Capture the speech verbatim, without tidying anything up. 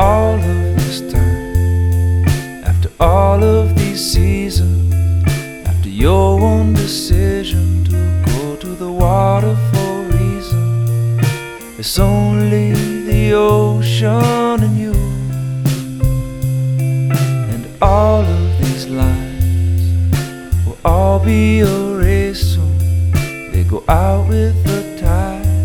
all of this time, after all of these seasons, after your one decision to go to the water for a reason, it's only the ocean and you. And all of these lines will all be erased soon. They go out with the